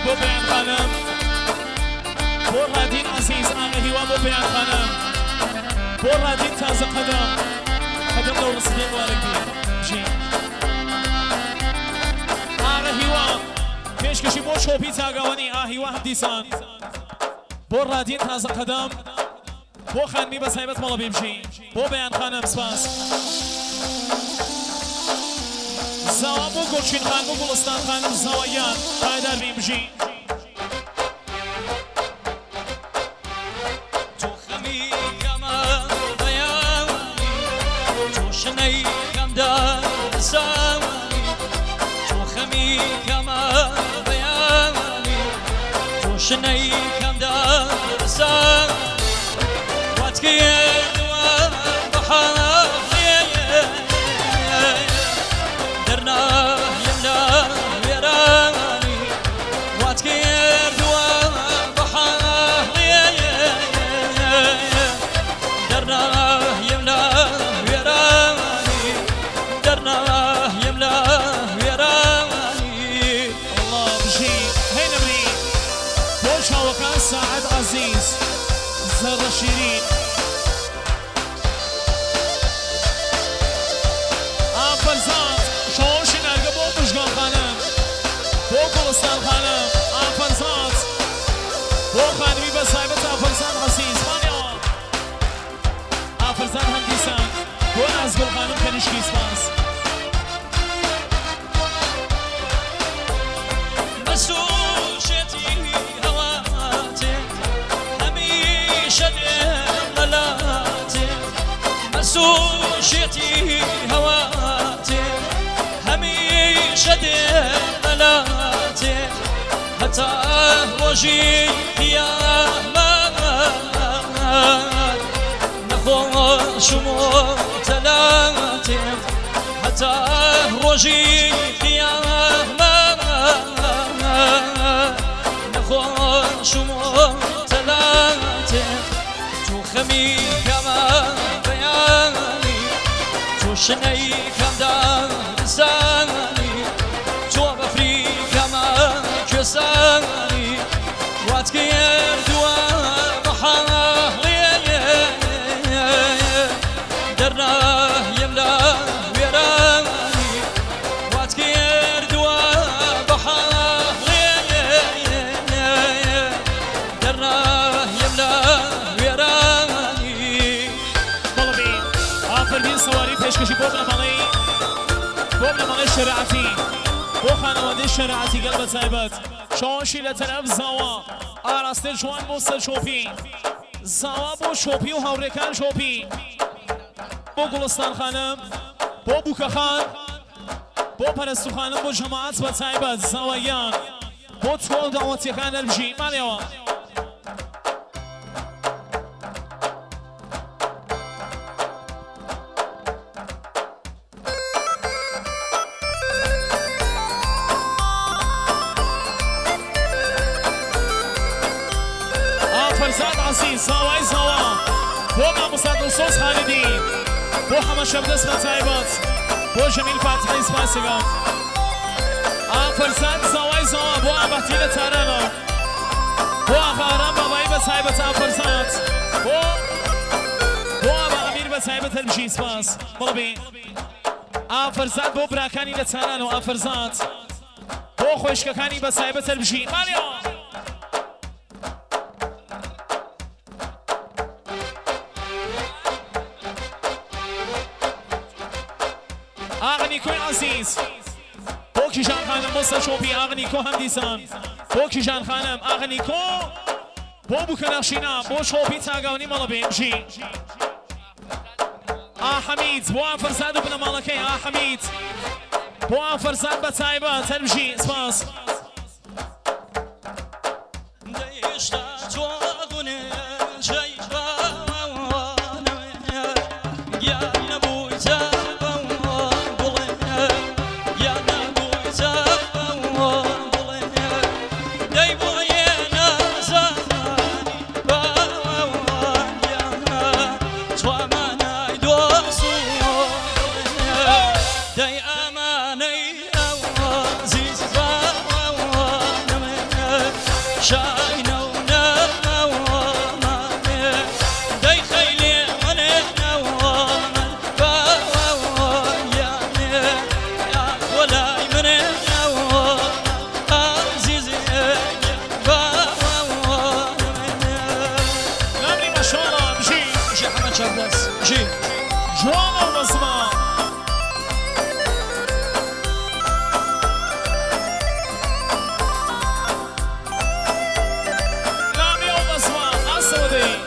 بۆ بەیان خانم بۆ ڕادین عەزیز ئاغا هیوا بۆ بەیان خانم بۆ ڕادین تازە قەدەم لەو ڕستەی وارەگری بژین ئاغا هیوا پێشکەشی بۆ شۆپی چاگەوەنی ئا هیوا هەمدیسان بۆ ڕادین تازە قەدەم بۆ خانمی بە سایبەت مەڵە بێمژین بۆ بەیان خانم سپاس زاوا بۆ گۆچین خان بۆ گوڵستان خانم زاوایان پایدار بین بژین تۆ خەمی کەمە بەیانی تۆ شنەی کەمدا زاوانی تۆ خەمی کەمە بەیانی تۆ شنەی کەمدا زاوانی واتکردووە بەحاڵێ دەرناهیم لە وێرانی واتکردووە بەحاڵێ دەرناهیم لە وێرانی دەرناهیم لە وێرانی الله بژین هەی نەبری بۆ چاوەکان ساعد عەزیز زەڕە شیرین ئافەرزاد شۆشی نەرگە بۆ مژگان خانم بۆ گوڵستان خانم ئافەرزاد بۆ خانمی بە سایبەت ئافەرزاد عەزیز مانیەوە ئافەرزاد هەمدیسان بۆ نازگوڵ خانم کەنیشکی سپاس مسوشێتی هەواتێ هەمیشە دێم لەلاتێ مسوشێتی هەواتێ هەمیشە دێم لەلاتێ هەتا ڕۆژی قیامەت نەخۆشم و تەلاتێ هەتا ڕۆژی قیامەت نەخۆشم و تەلاتێ تۆ خەمی کەمە بەیانی تۆ شنەی کەمدا زانی تۆ بەفری کەمە کوێسانی واتکردووە بەحاڵێ دەرناهیم لە وێرانی واتکردووە بەحاڵێ دەرناهیم لە وێرانی بەڵێ ئافەربین سەواری پێشکەشی بۆ بنەمەڵەی شەریعەتی بۆ خانەوادەی شەریعەتی گەل بە تایبەت شۆشی لە تەرەف زاوا ئاراستە جوان بۆ سەر شۆپی زاوا بۆ شۆپی و هاوڕێکان شۆپی بۆ گوڵستان خانم بۆ بووکە خان بۆ پەرستو خانم بۆ جەماعەت بە تایبەت زاوایان بۆ تۆ داوەتیەکان دەربژین مانێەوە ئافەرزاد عەزیز زاوای زاوا بۆ مامۆستا دڵسۆز خالدی بۆ هەمە شەمدەست بە تایبەت بۆ ژەمیل فاتحی سپاسەکەم ئافەرزاد زاوای زاوا بۆ ئابەتی لە تارانەوە بۆ ئاغاران بابایی بە تایبەت ئافەرزاد بۆ ئابا ئەمیر بە تایبەت هەربژین سپاس بەڵێ ئافەرزاد بۆ براکانی لە تارانەوە ئافەرزاد بۆ خۆشکەکانی بە تایبەت هەربژین مانیەوە ئاغا نیکۆی عەزیز بۆ کیژان خانم بۆ سەر شۆپی ئاغا نیکۆ هەمدیسان بۆ کیژان خانم ئاغا نیکۆ بۆ بووکە نەخشینە بۆ شۆپی چاگاونی مەڵە بێمژی ئاحەمید بۆ ئافەرزاد و بنەماڵەکەی ئاحەمید بۆ ئافەرزاد بە تایبەت هەربژی سپاس مقدس جي جوان وبسمة لامي وبسمة أسودي